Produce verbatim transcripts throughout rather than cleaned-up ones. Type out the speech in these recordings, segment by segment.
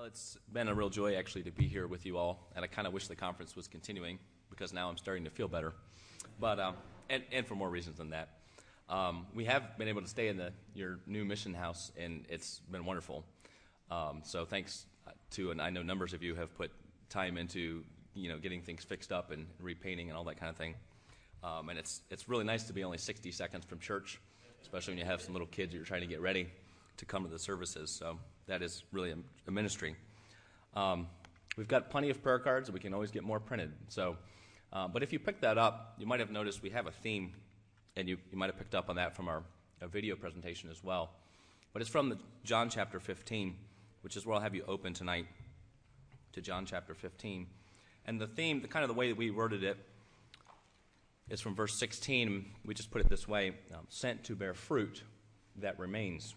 It's been a real joy, actually, to be here with you all, and I kind of wish the conference was continuing because now I'm starting to feel better, but um, and, and for more reasons than that. Um, we have been able to stay in the your new mission house, and it's been wonderful. Um, so thanks to, and I know numbers of you have put time into, you know, getting things fixed up and repainting and all that kind of thing. Um, and it's it's really nice to be only sixty seconds from church, especially when you have some little kids that you're trying to get ready to come to the services. So that is really a, a ministry. Um, we've got plenty of prayer cards, and we can always get more printed. So, uh, but if you pick that up, you might have noticed we have a theme, and you, you might have picked up on that from our, our video presentation as well. But it's from the John chapter fifteen, which is where I'll have you open tonight, to John chapter fifteen. And the theme, the kind of the way that we worded it, is from verse sixteen. We just put it this way: um, sent to bear fruit that remains.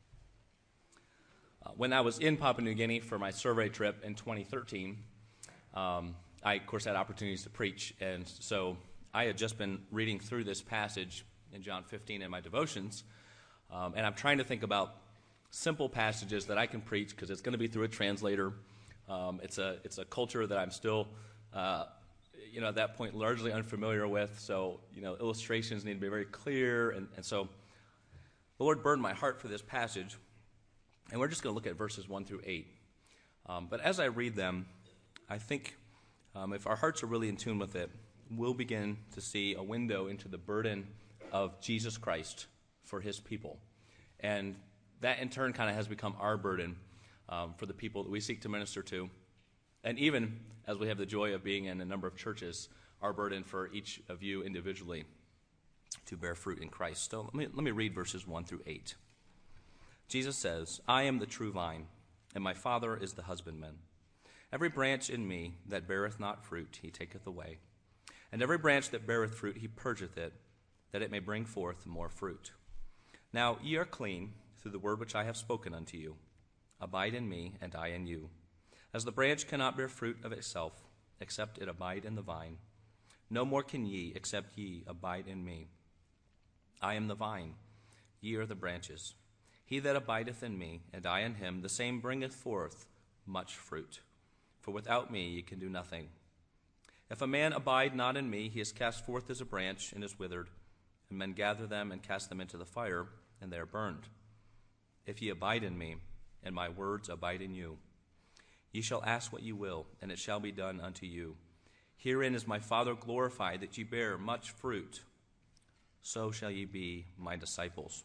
Uh, when I was in Papua New Guinea for my survey trip in twenty thirteen, um, I, of course, had opportunities to preach, and so I had just been reading through this passage in John fifteen in my devotions, um, and I'm trying to think about simple passages that I can preach because it's going to be through a translator. Um, it's a it's a culture that I'm still, uh, you know, at that point largely unfamiliar with, so, you know, illustrations need to be very clear, and, and so the Lord burdened my heart for this passage. And we're just going to look at verses one through eight. Um, but as I read them, I think um, if our hearts are really in tune with it, we'll begin to see a window into the burden of Jesus Christ for his people. And that in turn kind of has become our burden um, for the people that we seek to minister to. And even as we have the joy of being in a number of churches, our burden for each of you individually to bear fruit in Christ. So let me, let me read verses one through eight. Jesus says, I am the true vine, and my Father is the husbandman. Every branch in me that beareth not fruit, he taketh away. And every branch that beareth fruit, he purgeth it, that it may bring forth more fruit. Now ye are clean through the word which I have spoken unto you. Abide in me, and I in you. As the branch cannot bear fruit of itself, except it abide in the vine, no more can ye, except ye abide in me. I am the vine, ye are the branches. He that abideth in me, and I in him, the same bringeth forth much fruit. For without me ye can do nothing. If a man abide not in me, he is cast forth as a branch, and is withered, and men gather them and cast them into the fire, and they are burned. If ye abide in me, and my words abide in you, ye shall ask what ye will, and it shall be done unto you. Herein is my Father glorified, that ye bear much fruit. So shall ye be my disciples.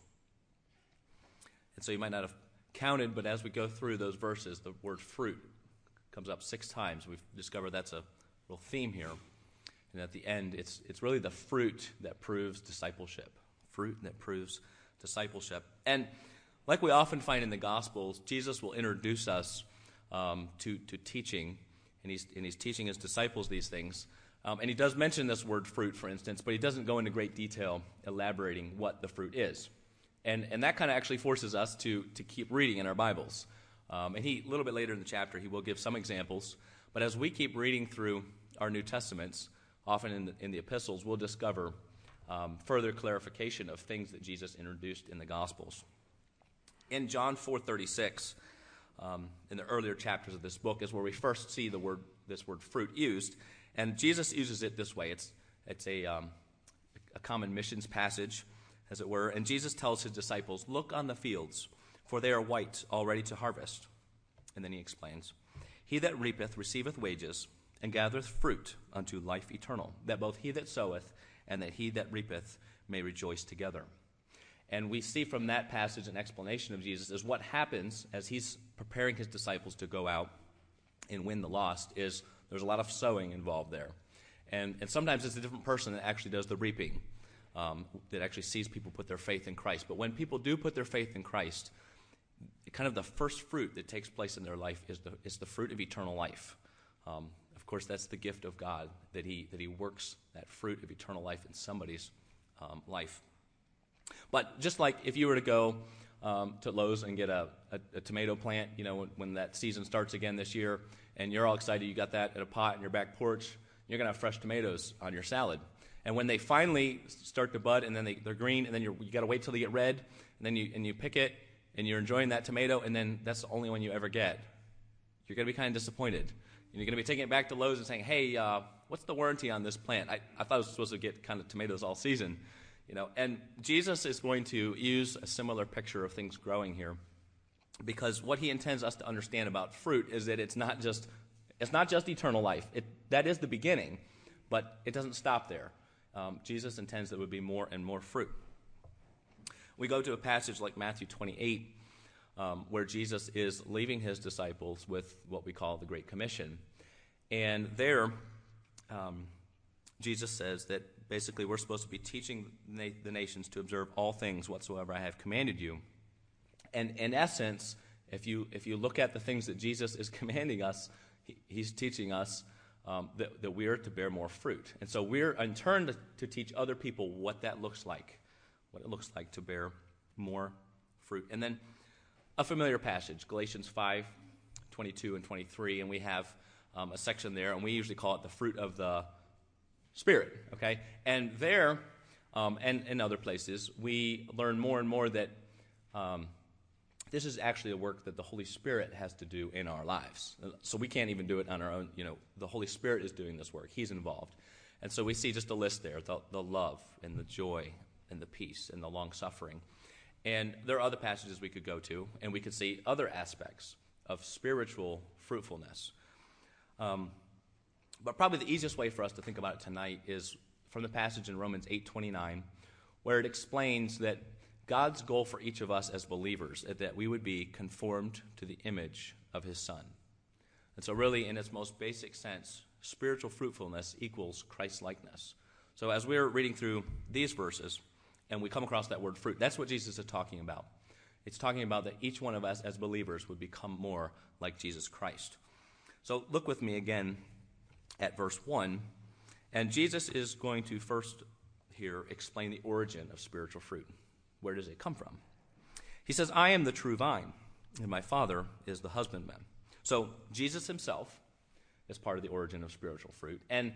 And so you might not have counted, but as we go through those verses, the word fruit comes up six times. We've discovered that's a real theme here. And at the end, it's it's really the fruit that proves discipleship. Fruit that proves discipleship. And like we often find in the Gospels, Jesus will introduce us um, to, to teaching, and he's, and he's teaching his disciples these things. Um, and he does mention this word fruit, for instance, but he doesn't go into great detail elaborating what the fruit is. And and that kind of actually forces us to to keep reading in our Bibles. Um, and he, a little bit later in the chapter, he will give some examples. But as we keep reading through our New Testaments, often in the, in the epistles, we'll discover um, further clarification of things that Jesus introduced in the Gospels. In John four thirty-six, um, in the earlier chapters of this book, is where we first see the word this word fruit used. And Jesus uses it this way. It's, it's a, um, a common missions passage, as it were, and Jesus tells his disciples, look on the fields, for they are white, all ready to harvest. And then he explains, he that reapeth receiveth wages, and gathereth fruit unto life eternal, that both he that soweth and that he that reapeth may rejoice together. And we see from that passage an explanation of Jesus is what happens as he's preparing his disciples to go out and win the lost is there's a lot of sowing involved there. And, and sometimes it's a different person that actually does the reaping. Um, that actually sees people put their faith in Christ. But when people do put their faith in Christ, kind of the first fruit that takes place in their life is the, is the fruit of eternal life. Um, of course, that's the gift of God, that he, that he works that fruit of eternal life in somebody's um, life. But just like if you were to go um, to Lowe's and get a, a, a tomato plant, you know, when, when that season starts again this year, and you're all excited, you got that in a pot in your back porch, you're going to have fresh tomatoes on your salad. And when they finally start to bud, and then they, they're green, and then you're, you got to wait till they get red, and then you and you pick it, and you're enjoying that tomato, and then that's the only one you ever get. you're going to be kind of disappointed. You're going to be taking it back to Lowe's and saying, hey, uh, what's the warranty on this plant? I, I thought I was supposed to get kind of tomatoes all season. You know, and Jesus is going to use a similar picture of things growing here, because what he intends us to understand about fruit is that it's not just it's not just eternal life. It, that is the beginning, but it doesn't stop there. Um, Jesus intends there would be more and more fruit. We go to a passage like Matthew twenty-eight, um, where Jesus is leaving his disciples with what we call the Great Commission. And there, um, Jesus says that basically we're supposed to be teaching na- the nations to observe all things whatsoever I have commanded you. And in essence, if you if you look at the things that Jesus is commanding us, he, he's teaching us um, that, that we are to bear more fruit. And so we're in turn to, to teach other people what that looks like, what it looks like to bear more fruit. And then a familiar passage, Galatians five, twenty-two and twenty-three, and we have um, a section there, and we usually call it the fruit of the Spirit, okay? And there, um, and in other places, we learn more and more that um, this is actually a work that the Holy Spirit has to do in our lives. So we can't even do it on our own. You know, the Holy Spirit is doing this work. He's involved. And so we see just a list there, the, the love and the joy and the peace and the long-suffering. And there are other passages we could go to, and we could see other aspects of spiritual fruitfulness. Um, but probably the easiest way for us to think about it tonight is from the passage in Romans eight twenty-nine, where it explains that God's goal for each of us as believers is that we would be conformed to the image of his Son. And so really, in its most basic sense, spiritual fruitfulness equals Christ-likeness. So as we're reading through these verses, and we come across that word fruit, that's what Jesus is talking about. It's talking about that each one of us as believers would become more like Jesus Christ. So look with me again at verse one, and Jesus is going to first here explain the origin of spiritual fruit. Where does it come from? He says, I am the true vine, and my Father is the husbandman. So Jesus himself is part of the origin of spiritual fruit. And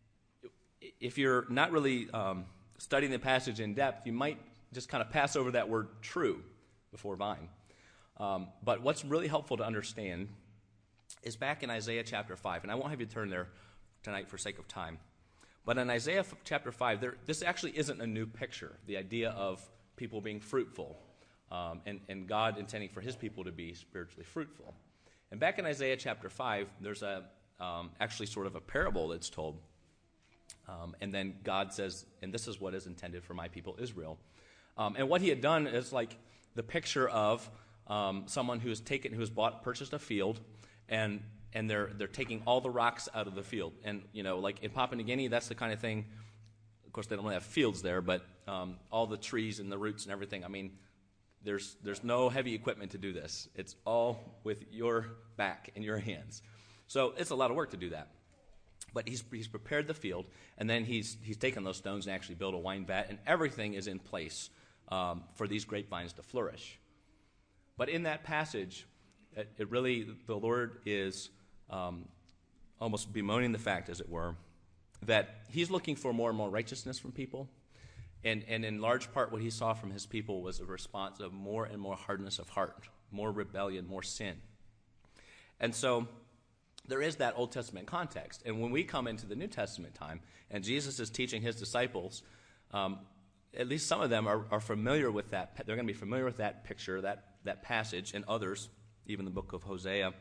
if you're not really um, studying the passage in depth, you might just kind of pass over that word true before vine. Um, but what's really helpful to understand is back in Isaiah chapter five, and I won't have you turn there tonight for sake of time. But in Isaiah chapter five, there, this actually isn't a new picture, the idea of people being fruitful, um, and, and God intending for his people to be spiritually fruitful. And back in Isaiah chapter five, there's a um, actually sort of a parable that's told. Um, and then God says, and this is what is intended for my people Israel. Um, and what he had done is like the picture of um, someone who has taken, who has bought, purchased a field, and and they're they're taking all the rocks out of the field. And, you know, like in Papua New Guinea, that's the kind of thing. Of course, they don't really have fields there, but um, all the trees and the roots and everything. I mean, there's there's no heavy equipment to do this. It's all with your back and your hands. So it's a lot of work to do that. But he's he's prepared the field, and then he's he's taken those stones and actually built a wine vat, and everything is in place um, for these grapevines to flourish. But in that passage, it, it really, the Lord is um, almost bemoaning the fact, as it were, that he's looking for more and more righteousness from people. And, and in large part, what he saw from his people was a response of more and more hardness of heart, more rebellion, more sin. And so there is that Old Testament context. And when we come into the New Testament time, and Jesus is teaching his disciples, um, at least some of them are, are familiar with that. They're going to be familiar with that picture, that, that passage, and others, even the book of Hosea.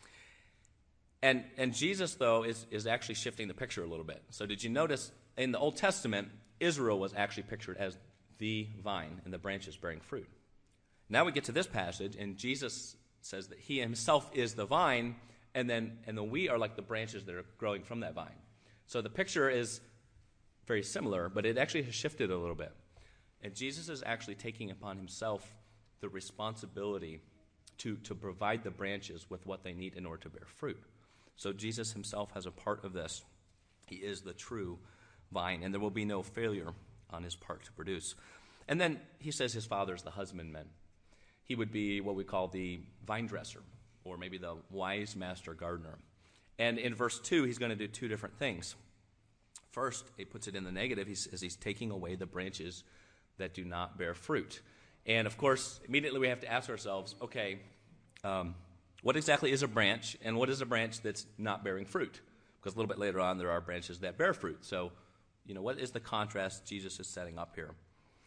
And and Jesus, though, is, is actually shifting the picture a little bit. So did you notice in the Old Testament, Israel was actually pictured as the vine and the branches bearing fruit. Now we get to this passage, and Jesus says that he himself is the vine, and then and then we are like the branches that are growing from that vine. So the picture is very similar, but it actually has shifted a little bit. And Jesus is actually taking upon himself the responsibility to, to provide the branches with what they need in order to bear fruit. So Jesus himself has a part of this. He is the true vine, and there will be no failure on his part to produce. And then he says his father is the husbandman. He would be what we call the vine dresser, or maybe the wise master gardener. And in verse two, he's going to do two different things. First, he puts it in the negative. He says he's taking away the branches that do not bear fruit. And of course, immediately we have to ask ourselves, okay, um, what exactly is a branch, and what is a branch that's not bearing fruit? Because a little bit later on, there are branches that bear fruit. So, you know, what is the contrast Jesus is setting up here?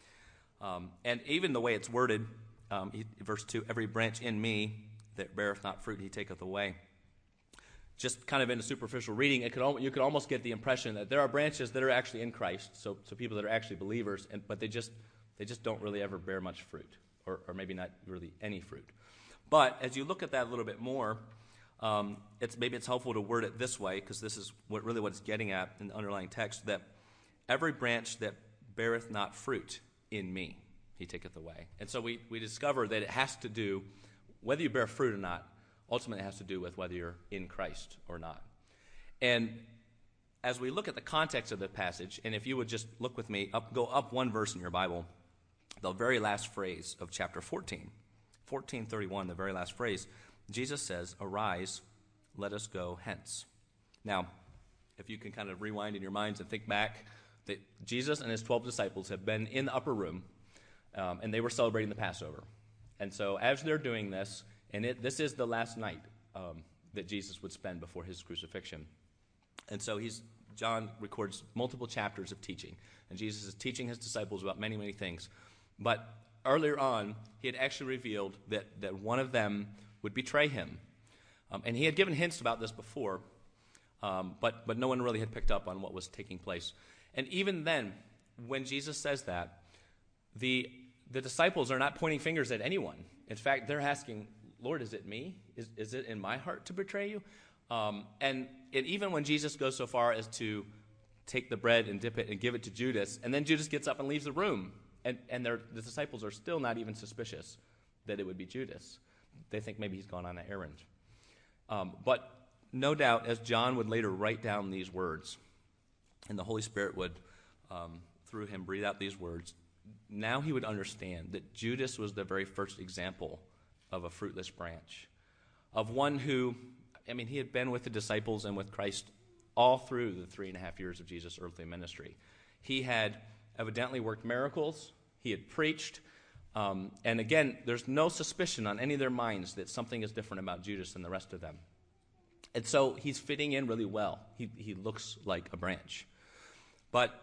Um, and even the way it's worded, um, he, verse two, every branch in me that beareth not fruit, he taketh away. Just kind of in a superficial reading, it could al- you could almost get the impression that there are branches that are actually in Christ, so so people that are actually believers, and but they just they just don't really ever bear much fruit, or, or maybe not really any fruit. But as you look at that a little bit more, um, it's maybe it's helpful to word it this way, because this is what really what it's getting at in the underlying text, that every branch that beareth not fruit in me, he taketh away. And so we, we discover that it has to do, whether you bear fruit or not, ultimately it has to do with whether you're in Christ or not. And as we look at the context of the passage, and if you would just look with me, up, go up one verse in your Bible, the very last phrase of chapter fourteen. fourteen thirty-one, the very last phrase, Jesus says, "Arise, let us go hence." Now, if you can kind of rewind in your minds and think back, that Jesus and his twelve disciples have been in the upper room, um, and they were celebrating the Passover. And so as they're doing this, and it, this is the last night um, that Jesus would spend before his crucifixion. And so he's John records multiple chapters of teaching, and Jesus is teaching his disciples about many, many things. But earlier on, he had actually revealed that, that one of them would betray him. Um, and he had given hints about this before, um, but, but no one really had picked up on what was taking place. And even then, when Jesus says that, the, the disciples are not pointing fingers at anyone. In fact, they're asking, "Lord, is it me? Is, is it in my heart to betray you?" Um, and it, even when Jesus goes so far as to take the bread and dip it and give it to Judas, and then Judas gets up and leaves the room, and, and the disciples are still not even suspicious that it would be Judas. They think maybe he's gone on an errand. Um, but no doubt, as John would later write down these words, and the Holy Spirit would, um, through him, breathe out these words, now he would understand that Judas was the very first example of a fruitless branch, of one who, I mean, he had been with the disciples and with Christ all through the three and a half years of Jesus' earthly ministry. He had evidently worked miracles. He had preached. Um, and again, there's no suspicion on any of their minds that something is different about Judas than the rest of them. And so he's fitting in really well. He, he looks like a branch. But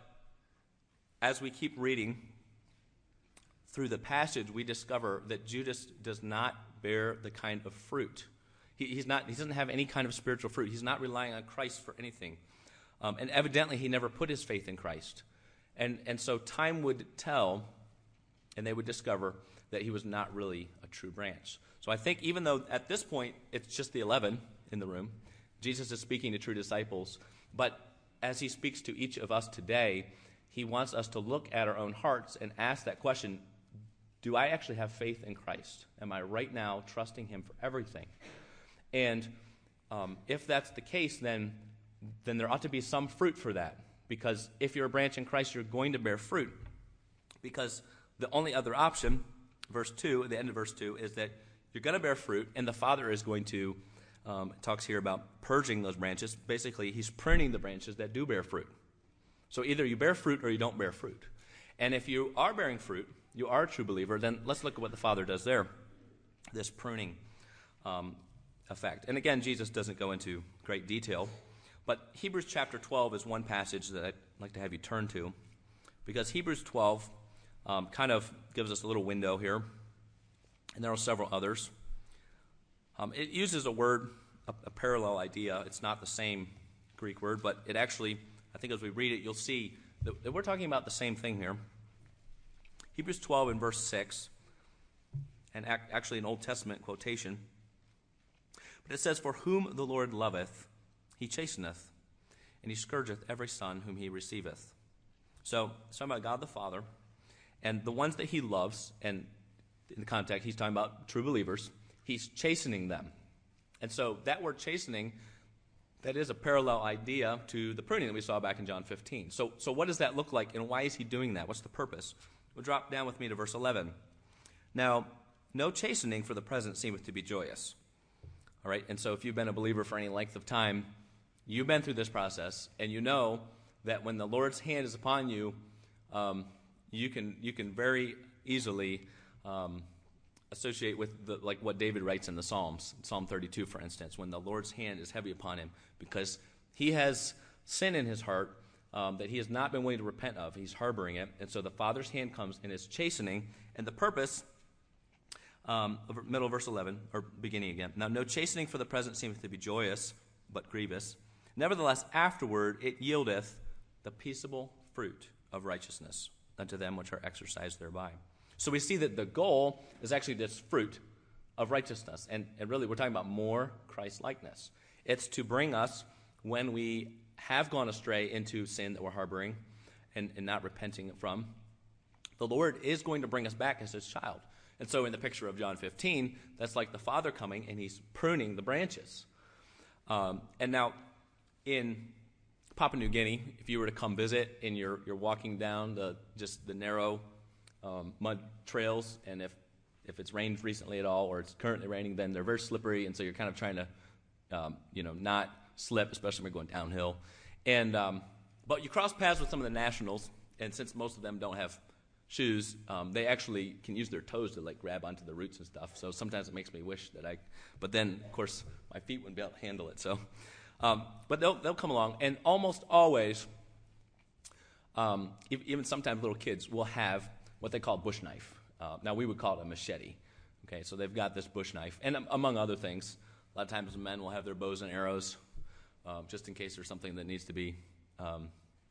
as we keep reading through the passage, we discover that Judas does not bear the kind of fruit. He, he's not, he doesn't have any kind of spiritual fruit. He's not relying on Christ for anything. Um, and evidently, he never put his faith in Christ. And, and so time would tell, and they would discover that he was not really a true branch. So I think even though at this point it's just the eleven in the room, Jesus is speaking to true disciples, but as he speaks to each of us today, he wants us to look at our own hearts and ask that question, do I actually have faith in Christ? Am I right now trusting him for everything? And um, if that's the case, then, then there ought to be some fruit for that. Because if you're a branch in Christ, you're going to bear fruit. Because the only other option, verse two, at the end of verse two, is that you're going to bear fruit, and the Father is going to, um, it talks here about purging those branches. Basically, he's pruning the branches that do bear fruit. So either you bear fruit or you don't bear fruit. And if you are bearing fruit, you are a true believer, then let's look at what the Father does there, this pruning um, effect. And again, Jesus doesn't go into great detail, but Hebrews chapter twelve is one passage that I'd like to have you turn to, because Hebrews twelve um, kind of gives us a little window here, and there are several others. Um, it uses a word, a, a parallel idea. It's not the same Greek word, but it actually, I think as we read it, you'll see that, that we're talking about the same thing here. Hebrews twelve and verse six, and ac- actually an Old Testament quotation. But it says, "For whom the Lord loveth, he chasteneth, and he scourgeth every son whom he receiveth." So, it's talking about God the Father, and the ones that he loves, and in the context, he's talking about true believers, he's chastening them. And so that word chastening, that is a parallel idea to the pruning that we saw back in John fifteen. So, so what does that look like, and why is he doing that? What's the purpose? Well, drop down with me to verse eleven. "Now, no chastening for the present seemeth to be joyous." All right, and so if you've been a believer for any length of time, you've been through this process, and you know that when the Lord's hand is upon you, um, you can you can very easily um, associate with the, like what David writes in the Psalms, Psalm thirty-two, for instance, when the Lord's hand is heavy upon him because he has sin in his heart um, that he has not been willing to repent of. He's harboring it. And so the Father's hand comes and is chastening. And the purpose, um, middle of verse eleven, or beginning again. Now, no chastening for the present seemeth to be joyous, but grievous. Nevertheless, afterward it yieldeth the peaceable fruit of righteousness unto them which are exercised thereby. So we see that the goal is actually this fruit of righteousness. And, and really, we're talking about more Christ-likeness. It's to bring us, when we have gone astray into sin that we're harboring and, and not repenting from, the Lord is going to bring us back as his child. And so in the picture of John fifteen, that's like the Father coming and he's pruning the branches. Um, and now, in Papua New Guinea, if you were to come visit and you're, you're walking down the just the narrow um, mud trails, and if, if it's rained recently at all or it's currently raining, then they're very slippery, and so you're kind of trying to, um, you know, not slip, especially when you're going downhill. And um, but you cross paths with some of the nationals, and since most of them don't have shoes, um, they actually can use their toes to like grab onto the roots and stuff. So sometimes it makes me wish that I, but then of course my feet wouldn't be able to handle it. So, um, but they'll they'll come along, and almost always, um, even sometimes little kids will have what they call a bush knife. Uh, now we would call it a machete. Okay, so they've got this bush knife, and um, among other things, a lot of times men will have their bows and arrows, uh, just in case there's something that needs to be um,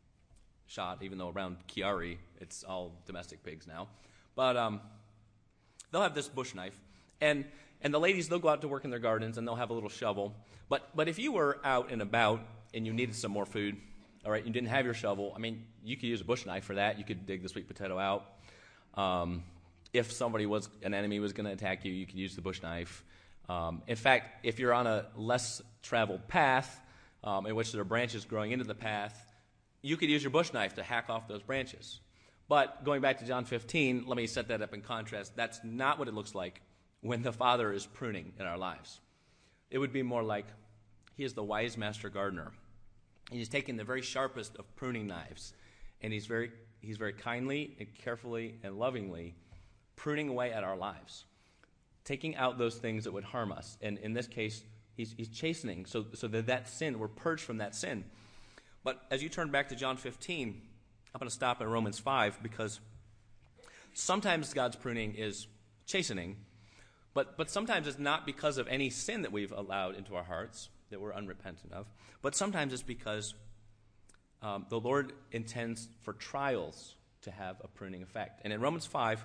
shot, even though around Kiari, it's all domestic pigs now. But um, they'll have this bush knife, and and the ladies, they'll go out to work in their gardens, and they'll have a little shovel. But but if you were out and about and you needed some more food, all right, you didn't have your shovel, I mean, you could use a bush knife for that. You could dig the sweet potato out. Um, if somebody was, an enemy was going to attack you, you could use the bush knife. Um, in fact, if you're on a less traveled path, um, in which there are branches growing into the path, you could use your bush knife to hack off those branches. But going back to John fifteen, let me set that up in contrast. That's not what it looks like when the Father is pruning in our lives. It would be more like he is the wise master gardener. He's taking the very sharpest of pruning knives, and he's very he's very kindly and carefully and lovingly pruning away at our lives, taking out those things that would harm us. And in this case, he's, he's chastening so, so that that sin, we're purged from that sin. But as you turn back to John fifteen, I'm going to stop at Romans five, because sometimes God's pruning is chastening, but, but sometimes it's not because of any sin that we've allowed into our hearts that we're unrepentant of, but sometimes it's because um, the Lord intends for trials to have a pruning effect. And in Romans five,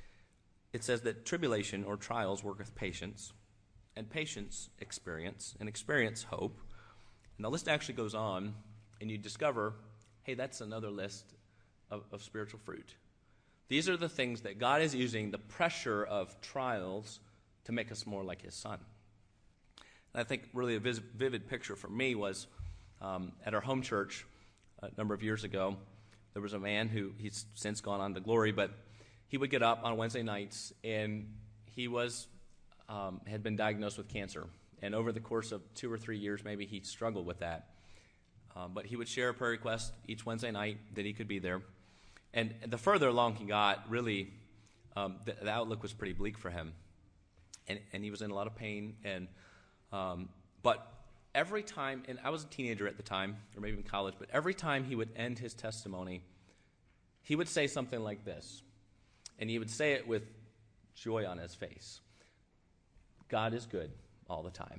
it says that tribulation or trials worketh patience, and patience experience, and experience hope. And the list actually goes on, and you discover, hey, that's another list of, of spiritual fruit. These are the things that God is using the pressure of trials to make us more like his Son. And I think really a vis- vivid picture for me was um, at our home church a number of years ago, there was a man who he's since gone on to glory, but he would get up on Wednesday nights, and he was um, had been diagnosed with cancer. And over the course of two or three years, maybe he struggled with that. Um, but he would share a prayer request each Wednesday night that he could be there. And the further along he got, really, um, the, the outlook was pretty bleak for him. And, and he was in a lot of pain. And um, but every time, and I was a teenager at the time, or maybe in college, but every time he would end his testimony, he would say something like this. And he would say it with joy on his face. God is good all the time.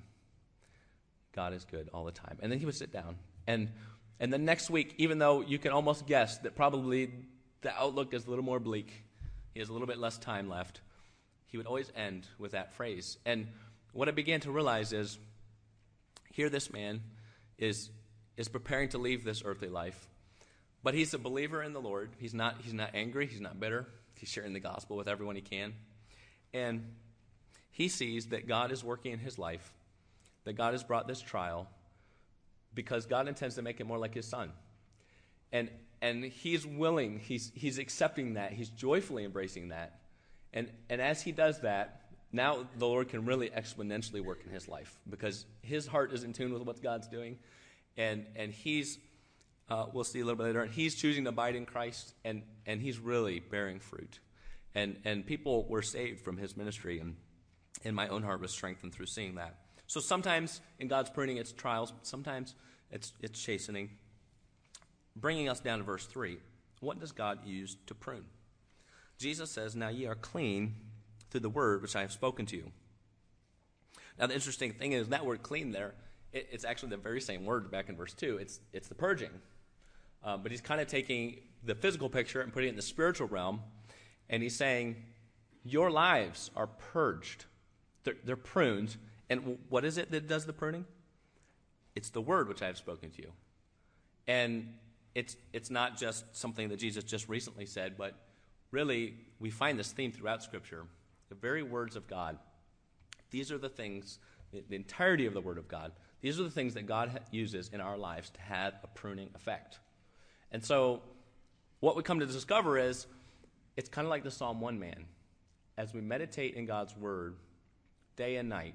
God is good all the time. And then he would sit down. And and the next week, even though you can almost guess that probably the outlook is a little more bleak, he has a little bit less time left, he would always end with that phrase. And what I began to realize is, here this man is is preparing to leave this earthly life, but he's a believer in the Lord. He's not he's not angry. He's not bitter. He's sharing the gospel with everyone he can. And he sees that God is working in his life, that God has brought this trial because God intends to make it more like his Son. And and he's willing, he's he's accepting that, he's joyfully embracing that. And and as he does that, now the Lord can really exponentially work in his life because his heart is in tune with what God's doing. And and he's Uh, we'll see a little bit later. And he's choosing to abide in Christ, and, and he's really bearing fruit. And and people were saved from his ministry, and, and my own heart was strengthened through seeing that. So sometimes in God's pruning, it's trials. Sometimes it's it's chastening. Bringing us down to verse three, what does God use to prune? Jesus says, now ye are clean through the word which I have spoken to you. Now the interesting thing is that word clean there, it, it's actually the very same word back in verse two. It's, it's the purging. Uh, but he's kind of taking the physical picture and putting it in the spiritual realm. And he's saying, your lives are purged. They're, they're pruned. And what is it that does the pruning? It's the word which I have spoken to you. And it's it's not just something that Jesus just recently said, but really we find this theme throughout Scripture. The very words of God. These are the things, the, the entirety of the Word of God, these are the things that God ha- uses in our lives to have a pruning effect. And so what we come to discover is it's kind of like the Psalm one man. As we meditate in God's Word day and night,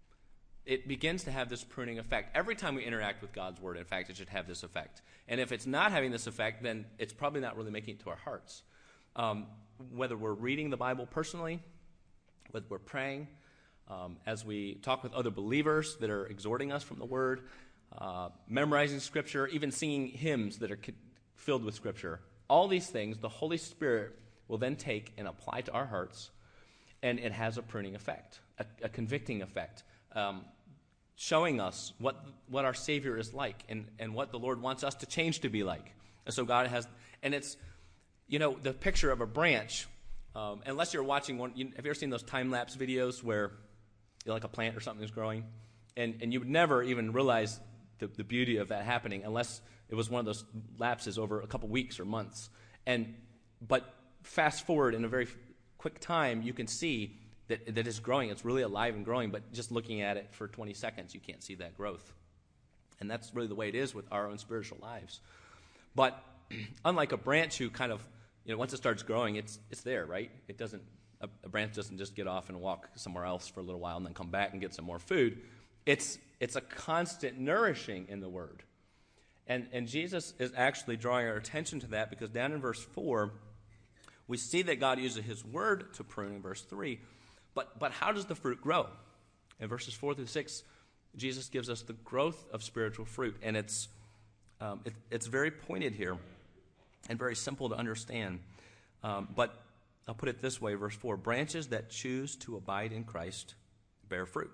it begins to have this pruning effect. Every time we interact with God's Word, in fact, it should have this effect. And if it's not having this effect, then it's probably not really making it to our hearts. Um, whether we're reading the Bible personally, whether we're praying, um, as we talk with other believers that are exhorting us from the Word, uh, memorizing Scripture, even singing hymns that are co- filled with Scripture. All these things, the Holy Spirit will then take and apply to our hearts, and it has a pruning effect, a, a convicting effect. Um, showing us what what our Savior is like and, and what the Lord wants us to change to be like. And so God has, and it's, you know, the picture of a branch, um, unless you're watching one, you, have you ever seen those time-lapse videos where, you know, like a plant or something is growing? And and you would never even realize the, the beauty of that happening unless it was one of those lapses over a couple weeks or months. And but fast forward in a very quick time, you can see that that is growing. It's really alive and growing, but just looking at it for twenty seconds, you can't see that growth. And that's really the way it is with our own spiritual lives. But unlike a branch who kind of, you know, once it starts growing, it's it's there, right? It doesn't, a, a branch doesn't just get off and walk somewhere else for a little while and then come back and get some more food. It's it's a constant nourishing in the Word. And and Jesus is actually drawing our attention to that, because down in verse four, we see that God uses his Word to prune in verse three. But but how does the fruit grow? In verses four through six, Jesus gives us the growth of spiritual fruit, and it's um, it, it's very pointed here and very simple to understand. Um, but I'll put it this way, verse four, branches that choose to abide in Christ bear fruit.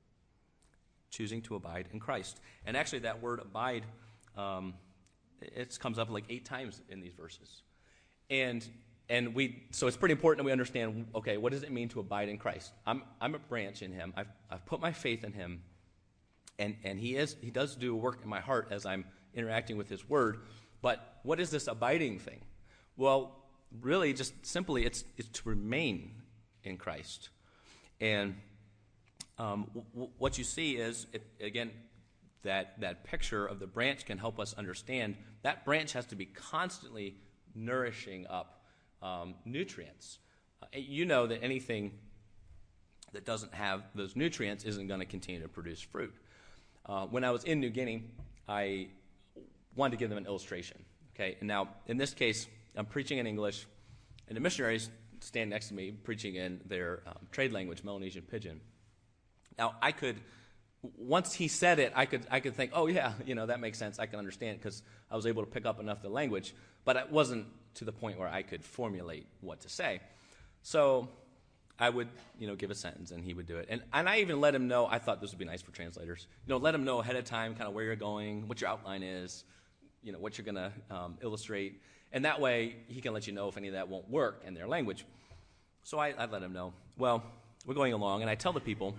Choosing to abide in Christ. And actually that word abide, um, it comes up like eight times in these verses. And And we, so it's pretty important that we understand, okay, what does it mean to abide in Christ? I'm I'm a branch in him. I've I've put my faith in him, and and he is he does do a work in my heart as I'm interacting with his Word. But what is this abiding thing? Well, really, just simply, it's it's to remain in Christ. And um, w- w- what you see is, it, again, that that picture of the branch can help us understand that branch has to be constantly nourishing up Um, nutrients. Uh, you know that anything that doesn't have those nutrients isn't going to continue to produce fruit. Uh, when I was in New Guinea, I wanted to give them an illustration. Okay, and now in this case, I'm preaching in English, and the missionaries stand next to me preaching in their um, trade language, Melanesian Pidgin. Now I could, once he said it, I could I could think, oh yeah, you know that makes sense. I can understand because I was able to pick up enough of the language, but it wasn't to the point where I could formulate what to say. So I would, you know, give a sentence, and he would do it. And and I even let him know, I thought this would be nice for translators, you know, let him know ahead of time kind of where you're going, what your outline is, you know, what you're going to um, illustrate. And that way he can let you know if any of that won't work in their language. So I, I let him know. Well, we're going along, and I tell the people,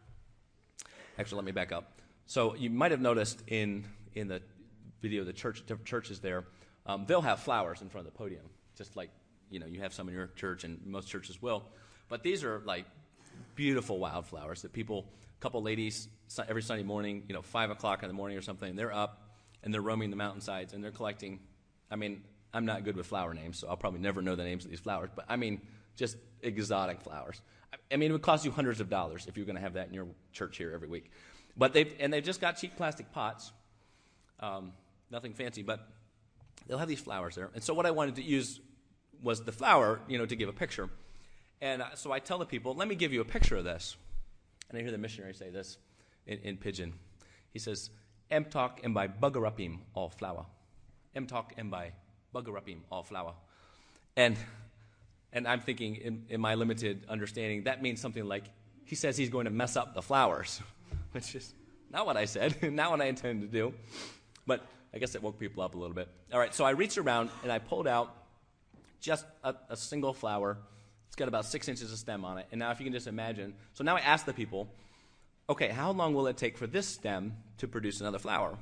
actually, let me back up. So you might have noticed in in the video, the church, different churches there, Um, they'll have flowers in front of the podium, just like, you know, you have some in your church, and most churches will. But these are like beautiful wildflowers that people, a couple ladies, every Sunday morning, you know, five o'clock in the morning or something, they're up and they're roaming the mountainsides and they're collecting. I mean, I'm not good with flower names, so I'll probably never know the names of these flowers. But I mean, just exotic flowers. I mean, it would cost you hundreds of dollars if you were going to have that in your church here every week. But they've and they've just got cheap plastic pots, um, nothing fancy, but they'll have these flowers there. And so what I wanted to use was the flower, you know, to give a picture. And uh, so I tell the people, let me give you a picture of this. And I hear the missionary say this in, in Pidgin. He says, Emtok and by bugarapim all flower. Emtok and by bugarapim all flower. And and I'm thinking, in, in my limited understanding, that means something like, he says he's going to mess up the flowers, which is not what I said, not what I intended to do. But I guess it woke people up a little bit. All right, so I reached around and I pulled out just a, a single flower. It's got about six inches of stem on it. And now if you can just imagine, so now I asked the people, okay, how long will it take for this stem to produce another flower?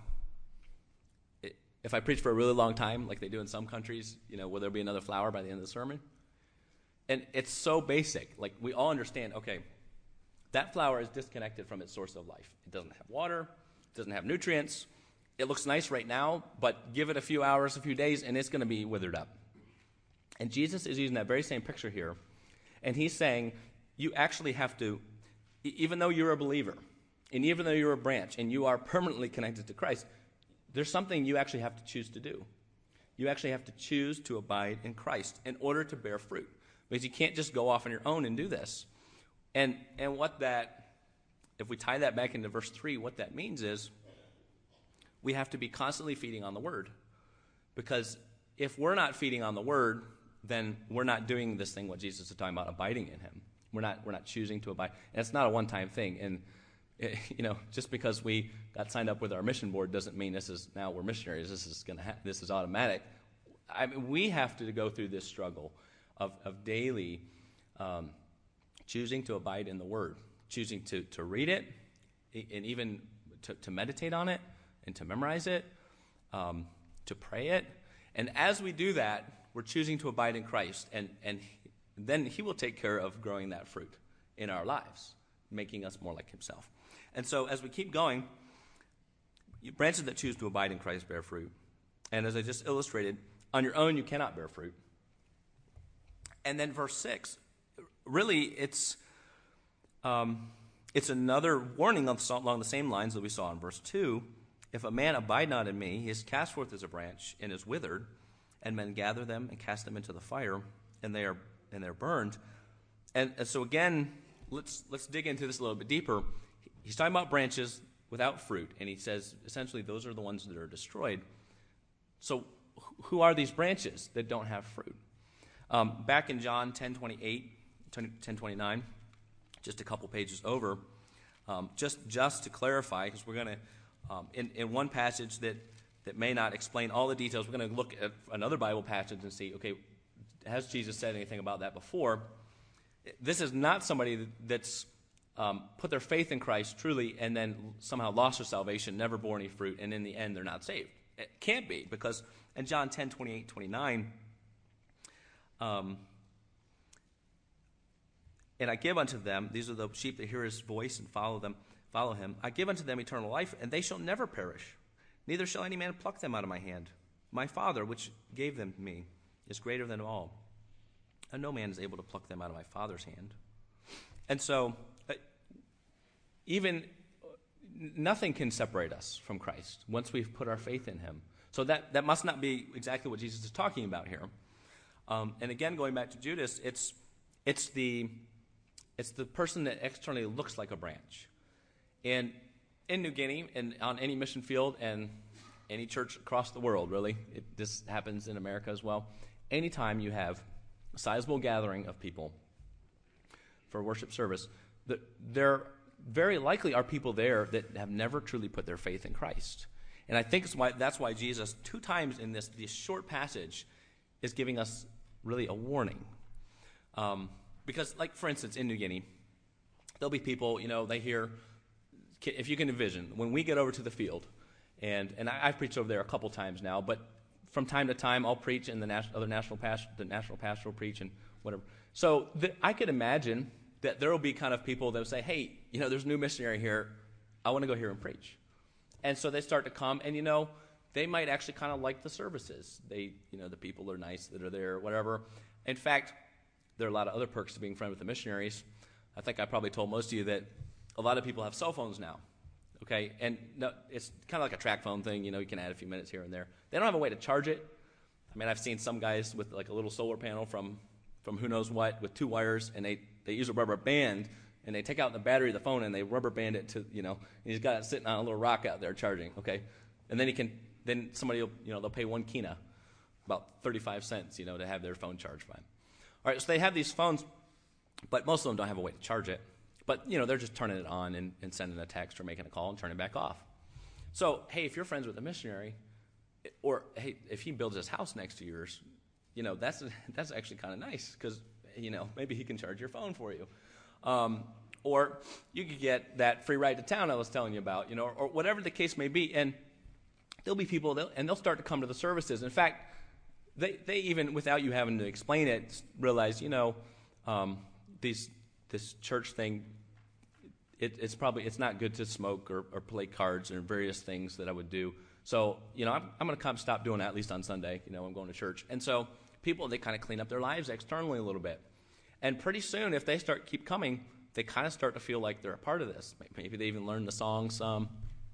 It, if I preach for a really long time, like they do in some countries, you know, will there be another flower by the end of the sermon? And it's so basic. Like, we all understand, okay, that flower is disconnected from its source of life. It doesn't have water. It doesn't have nutrients. It looks nice right now, but give it a few hours, a few days, and it's going to be withered up. And Jesus is using that very same picture here. And he's saying, you actually have to, even though you're a believer, and even though you're a branch, and you are permanently connected to Christ, there's something you actually have to choose to do. You actually have to choose to abide in Christ in order to bear fruit. Because you can't just go off on your own and do this. And and what that, if we tie that back into verse three, what that means is we have to be constantly feeding on the Word. Because if we're not feeding on the Word, then we're not doing this thing what Jesus is talking about, abiding in Him. We're not we're not choosing to abide. And it's not a one-time thing. And, it, you know, just because we got signed up with our mission board doesn't mean this is, now we're missionaries, this is gonna ha- this is automatic. I mean, we have to go through this struggle of, of daily um, choosing to abide in the Word, choosing to, to read it, and even to, to meditate on it, and to memorize it, um, to pray it. And as we do that, we're choosing to abide in Christ, and, and then He will take care of growing that fruit in our lives, making us more like Himself. And so as we keep going, branches that choose to abide in Christ bear fruit. And as I just illustrated, on your own you cannot bear fruit. And then verse six, really it's um, it's another warning along the same lines that we saw in verse two. If a man abide not in me, he is cast forth as a branch and is withered, and men gather them and cast them into the fire, and they are and they're burned. And, and so again, let's let's dig into this a little bit deeper. He's talking about branches without fruit, and he says essentially those are the ones that are destroyed. So who are these branches that don't have fruit? Um, back in John ten twenty-eight, ten twenty-nine, just a couple pages over, um, just just to clarify, because we're going to, um, in, in one passage that, that may not explain all the details, we're going to look at another Bible passage and see, okay, has Jesus said anything about that before? This is not somebody that's um, put their faith in Christ truly and then somehow lost their salvation, never bore any fruit, and in the end they're not saved. It can't be, because in John ten twenty-eight, twenty-nine, Um, and I give unto them, these are the sheep that hear His voice and follow them, follow Him. I give unto them eternal life, and they shall never perish. Neither shall any man pluck them out of my hand. My Father, which gave them to me, is greater than all, and no man is able to pluck them out of my Father's hand. And so, uh, even uh, nothing can separate us from Christ once we've put our faith in Him. So that, that must not be exactly what Jesus is talking about here. Um, and again, going back to Judas, it's it's the it's the person that externally looks like a branch. And in New Guinea, and on any mission field, and any church across the world, really, it, this happens in America as well. Anytime you have a sizable gathering of people for worship service, the, there very likely are people there that have never truly put their faith in Christ. And I think it's why, that's why Jesus, two times in this, this short passage, is giving us really a warning. Um, because, like, for instance, in New Guinea, there'll be people, you know, they hear, if you can envision, when we get over to the field, and, and I, I've preached over there a couple times now, but from time to time I'll preach, and the nas- other national pastor, the national pastor will preach, and whatever. So the, I could imagine that there will be kind of people that will say, hey, you know, there's a new missionary here. I want to go here and preach. And so they start to come, and, you know, they might actually kind of like the services. They, you know, the people are nice that are there, whatever. In fact, there are a lot of other perks to being friends with the missionaries. I think I probably told most of you that a lot of people have cell phones now, okay? And no, it's kind of like a track phone thing. You know, you can add a few minutes here and there. They don't have a way to charge it. I mean, I've seen some guys with like a little solar panel from from who knows what with two wires, and they, they use a rubber band, and they take out the battery of the phone, and they rubber band it to, you know, and he's got it sitting on a little rock out there charging, okay? And then he can, then somebody will, you know, they'll pay one kina, about thirty-five cents, you know, to have their phone charged by him. All right, so they have these phones, but most of them don't have a way to charge it. But, you know, they're just turning it on and, and sending a text or making a call and turning it back off. So, hey, if you're friends with a missionary, or, hey, if he builds his house next to yours, you know, that's that's actually kind of nice because, you know, maybe he can charge your phone for you. Um, or you could get that free ride to town I was telling you about, you know, or, or whatever the case may be. And there'll be people, they'll, and they'll start to come to the services. In fact, they, they even, without you having to explain it, realize, you know, um, these this church thing, it, it's probably, it's not good to smoke or, or play cards or various things that I would do. So, you know, I'm, I'm going to come stop doing that, at least on Sunday. You know, I'm going to church. And so people, they kind of clean up their lives externally a little bit. And pretty soon, if they start keep coming, they kind of start to feel like they're a part of this. Maybe they even learn the song some.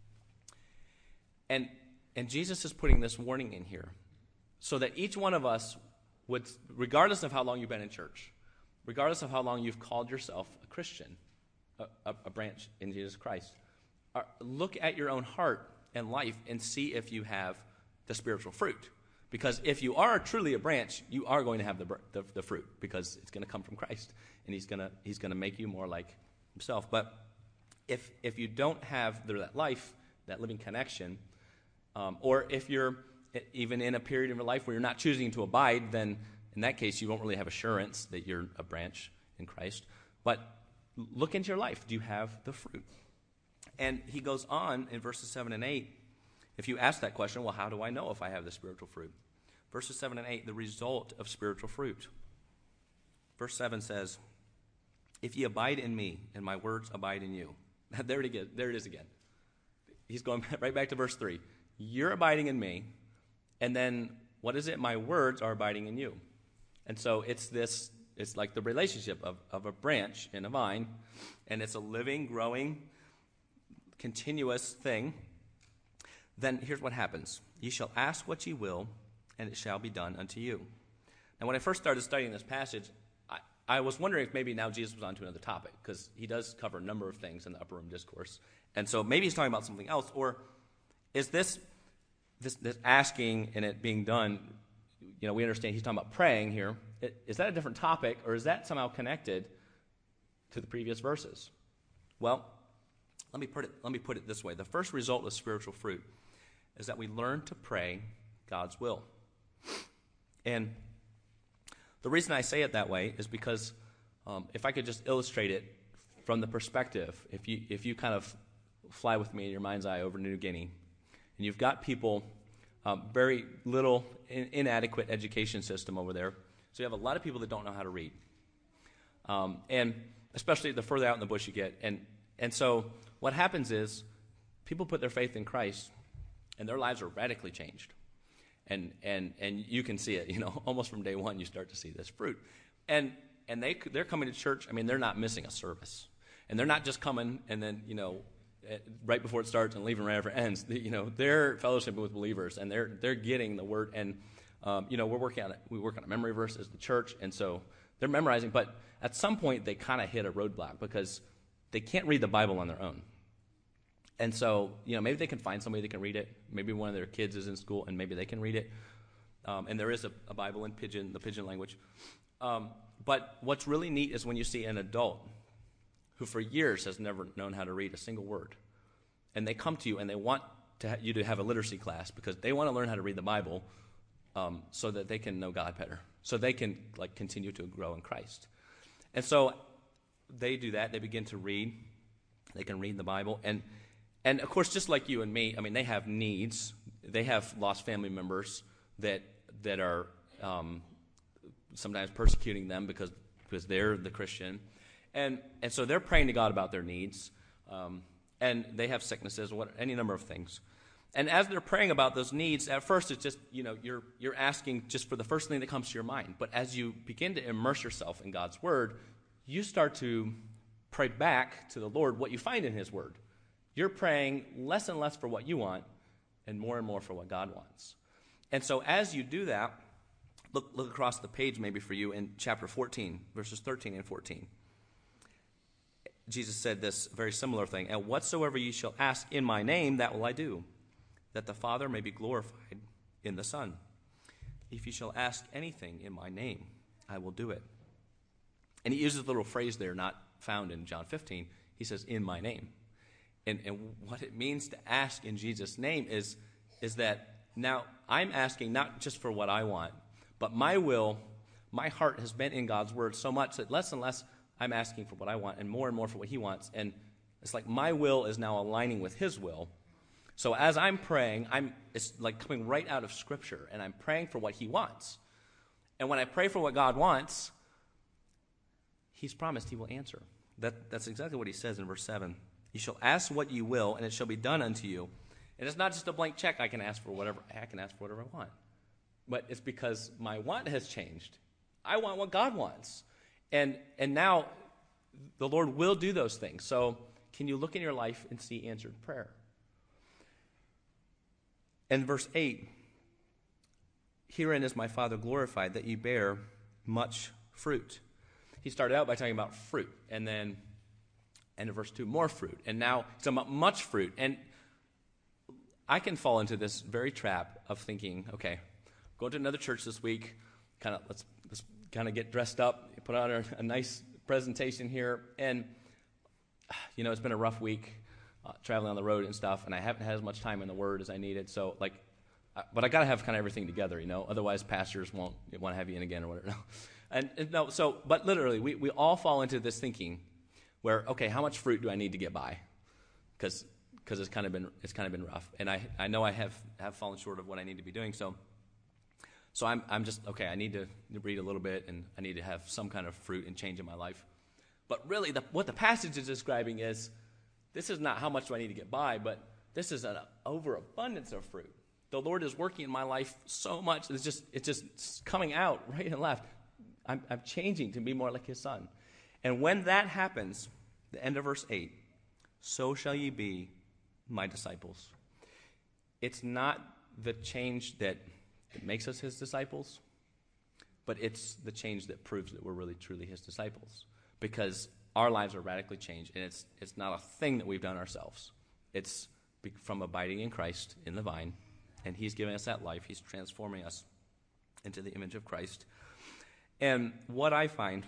And and Jesus is putting this warning in here so that each one of us would, regardless of how long you've been in church, regardless of how long you've called yourself a Christian, a, a, a branch in Jesus Christ, are, look at your own heart and life and see if you have the spiritual fruit. Because if you are truly a branch, you are going to have the, the, the fruit because it's going to come from Christ, and he's going to he's going to make you more like himself. But if if you don't have the, that life, that living connection, um, or if you're even in a period of your life where you're not choosing to abide, then in that case you won't really have assurance that you're a branch in Christ. But look into your life. Do you have the fruit? And he goes on in verses seven and eight. If you ask that question, well, how do I know if I have the spiritual fruit? Verses seven and eight, the result of spiritual fruit. Verse seven says, if ye abide in me, and my words abide in you. There it is, there it is again. He's going right back to verse three. You're abiding in me, and then what is it? My words are abiding in you. And so it's this, it's like the relationship of, of a branch in a vine, and it's a living, growing, continuous thing. Then here's what happens. Ye shall ask what ye will, and it shall be done unto you. Now, when I first started studying this passage, I, I was wondering if maybe now Jesus was on to another topic, because he does cover a number of things in the Upper Room Discourse. And so maybe he's talking about something else. Or is this, this, this asking and it being done, you know, we understand he's talking about praying here. It, is that a different topic, or is that somehow connected to the previous verses? Well, let me put it, let me put it this way. The first result of spiritual fruit is that we learn to pray God's will. And the reason I say it that way is because um, if I could just illustrate it from the perspective, if you if you kind of fly with me in your mind's eye over New Guinea, and you've got people, um, very little in, inadequate education system over there, so you have a lot of people that don't know how to read. Um, and especially the further out in the bush you get. And, and so what happens is people put their faith in Christ, and their lives are radically changed. And and and you can see it, you know, almost from day one you start to see this fruit. And and they they're coming to church. I mean, they're not missing a service. And they're not just coming and then, you know, right before it starts and leaving right after it ends. You know, they're fellowshipping with believers, and they're they're getting the word. And um, you know, we're working on it. We work on a memory verse as the church, and so they're memorizing. But at some point, they kind of hit a roadblock because they can't read the Bible on their own. And so, you know, maybe they can find somebody that can read it. Maybe one of their kids is in school, and maybe they can read it. Um, and there is a, a Bible in Pidgin, the Pidgin language. Um, but what's really neat is when you see an adult who for years has never known how to read a single word, and they come to you and they want to ha- you to have a literacy class because they want to learn how to read the Bible um, so that they can know God better, so they can like continue to grow in Christ. And so they do that. They begin to read. They can read the Bible, and And, of course, just like you and me, I mean, they have needs. They have lost family members that that are um, sometimes persecuting them because because they're the Christian. And and so they're praying to God about their needs. Um, and they have sicknesses, what any number of things. And as they're praying about those needs, at first it's just, you know, you're you're asking just for the first thing that comes to your mind. But as you begin to immerse yourself in God's Word, you start to pray back to the Lord what you find in His Word. You're praying less and less for what you want and more and more for what God wants. And so as you do that, Look, look across the page maybe for you in chapter fourteen, verses thirteen and fourteen. Jesus said this very similar thing. And whatsoever ye shall ask in my name, that will I do, that the Father may be glorified in the Son. If ye shall ask anything in my name, I will do it. And he uses a little phrase there not found in John fifteen. He says, in my name. And, and what it means to ask in Jesus' name is, is that now I'm asking not just for what I want, but my will, my heart has been in God's word so much that less and less I'm asking for what I want and more and more for what he wants. And it's like my will is now aligning with his will. So as I'm praying, I'm it's like coming right out of Scripture, and I'm praying for what he wants. And when I pray for what God wants, he's promised he will answer. That, that's exactly what he says in verse seven. You shall ask what you will, and it shall be done unto you. And it's not just a blank check. I can ask for whatever I can ask for whatever I want. But it's because my want has changed. I want what God wants. And and now the Lord will do those things. So can you look in your life and see answered prayer? And verse eight, herein is my Father glorified, that ye bear much fruit. He started out by talking about fruit, and then end of verse two, more fruit. And now he's talking about much fruit. And I can fall into this very trap of thinking, okay, go to another church this week, kind of let's let's kind of get dressed up, put on a, a nice presentation here, and you know it's been a rough week, uh, traveling on the road and stuff, and I haven't had as much time in the Word as I needed. So like, uh, but I got to have kind of everything together, you know. Otherwise, pastors won't want to have you in again or whatever. No. And, and no, so but literally, we we all fall into this thinking, where okay, how much fruit do I need to get by? Because because it's kind of been it's kind of been rough, and I I know I have have fallen short of what I need to be doing. So. So I'm I'm just, okay, I need to read a little bit, and I need to have some kind of fruit and change in my life. But really, the, what the passage is describing is, this is not how much do I need to get by, but this is an overabundance of fruit. The Lord is working in my life so much, it's just it's just coming out right and left. I'm, I'm changing to be more like his Son. And when that happens, the end of verse eight, so shall ye be my disciples. It's not the change that... It makes us his disciples, but it's the change that proves that we're really, truly his disciples, because our lives are radically changed, and it's it's not a thing that we've done ourselves. It's from abiding in Christ, in the vine, and he's giving us that life. He's transforming us into the image of Christ. And what I find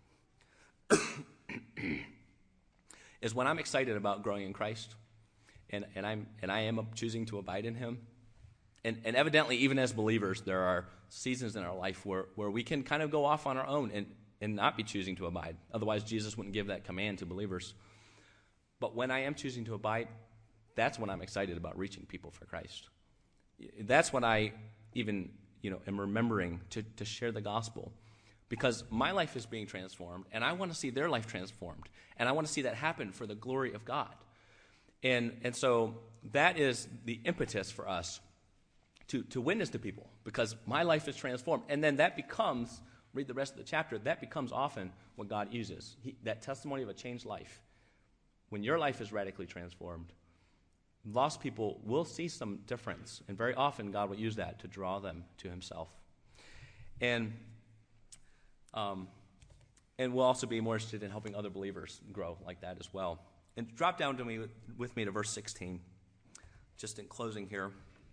is when I'm excited about growing in Christ, and, and, I'm, and I am choosing to abide in him, And, and evidently, even as believers, there are seasons in our life where, where we can kind of go off on our own and, and not be choosing to abide. Otherwise, Jesus wouldn't give that command to believers. But when I am choosing to abide, that's when I'm excited about reaching people for Christ. That's when I even, you know, am remembering to, to share the gospel, because my life is being transformed, and I want to see their life transformed, and I want to see that happen for the glory of God. And and so that is the impetus for us To, to witness to people, because my life is transformed. And then that becomes, read the rest of the chapter, that becomes often what God uses. He, that testimony of a changed life. When your life is radically transformed, lost people will see some difference. And very often God will use that to draw them to himself. And um, and we'll also be more interested in helping other believers grow like that as well. And drop down to me with, with me to verse sixteen, just in closing here.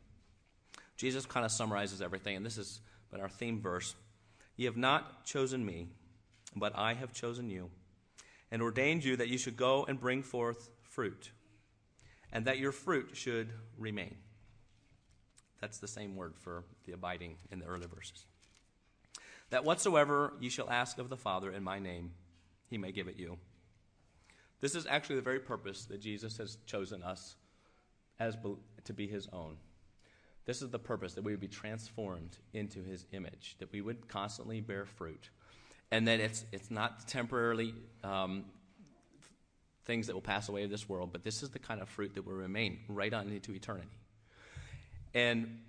Jesus kind of summarizes everything, and this has been our theme verse. Ye have not chosen me, but I have chosen you, and ordained you that you should go and bring forth fruit, and that your fruit should remain. That's the same word for the abiding in the early verses. That whatsoever ye shall ask of the Father in my name, he may give it you. This is actually the very purpose that Jesus has chosen us as to be his own. This is the purpose, that we would be transformed into his image, that we would constantly bear fruit, and that it's it's not temporarily um, things that will pass away of this world, but this is the kind of fruit that will remain right on into eternity. And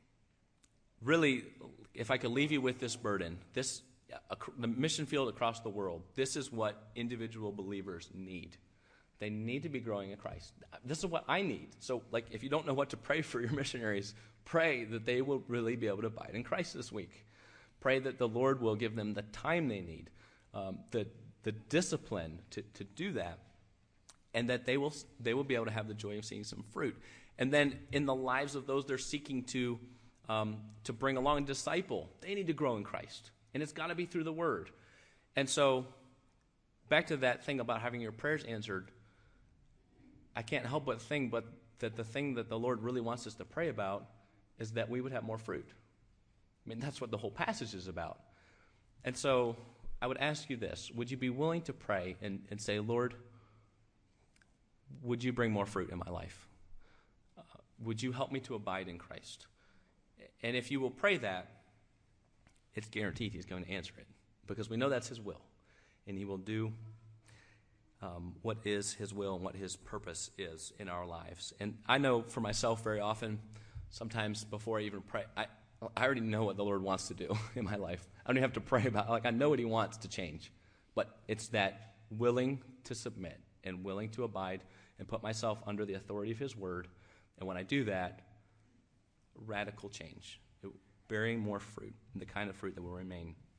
really, if I could leave you with this burden, this uh, the mission field across the world, this is what individual believers need. They need to be growing in Christ. This is what I need. So, like, if you don't know what to pray for your missionaries, pray that they will really be able to abide in Christ this week. Pray that the Lord will give them the time they need, um, the the discipline to, to do that, and that they will they will be able to have the joy of seeing some fruit. And then in the lives of those they're seeking to um, to bring along and disciple, they need to grow in Christ. And it's got to be through the Word. And so back to that thing about having your prayers answered, I can't help but think but that the thing that the Lord really wants us to pray about is that we would have more fruit. I mean, that's what the whole passage is about. And so I would ask you this. Would you be willing to pray and, and say, Lord, would you bring more fruit in my life? Uh, would you help me to abide in Christ? And if you will pray that, it's guaranteed he's going to answer it, because we know that's his will, and he will do um, what is his will and what his purpose is in our lives. And I know for myself very often, sometimes before I even pray, I, I already know what the Lord wants to do in my life. I don't even have to pray about it. Like, I know what he wants to change, but it's that willing to submit and willing to abide and put myself under the authority of his word. And when I do that, radical change, it, bearing more fruit, the kind of fruit that will remain